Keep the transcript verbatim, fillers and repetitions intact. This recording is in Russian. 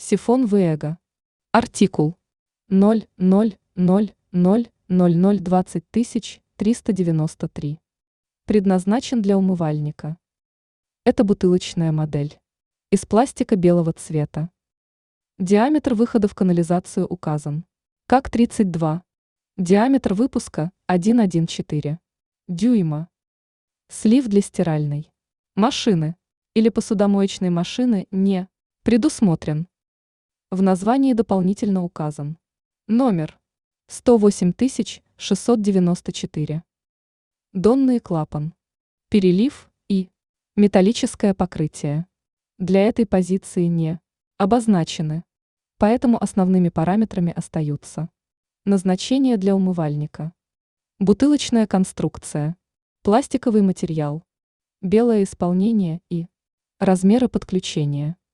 Сифон Вега. Артикул ноль ноль ноль ноль ноль ноль двадцать тысяч триста девяносто три. Предназначен для умывальника. Это бутылочная модель. Из пластика белого цвета. Диаметр выхода в канализацию указан как тридцать два. Диаметр выпуска один целых одна десятая дюйма. Слив для стиральной машины или посудомоечной машины не предусмотрен. В названии дополнительно указан номер сто восемь тысяч шестьсот девяносто четыре. Донный клапан, перелив и металлическое покрытие для этой позиции не обозначены, поэтому основными параметрами остаются: назначение для умывальника, бутылочная конструкция, пластиковый материал, белое исполнение и размеры подключения.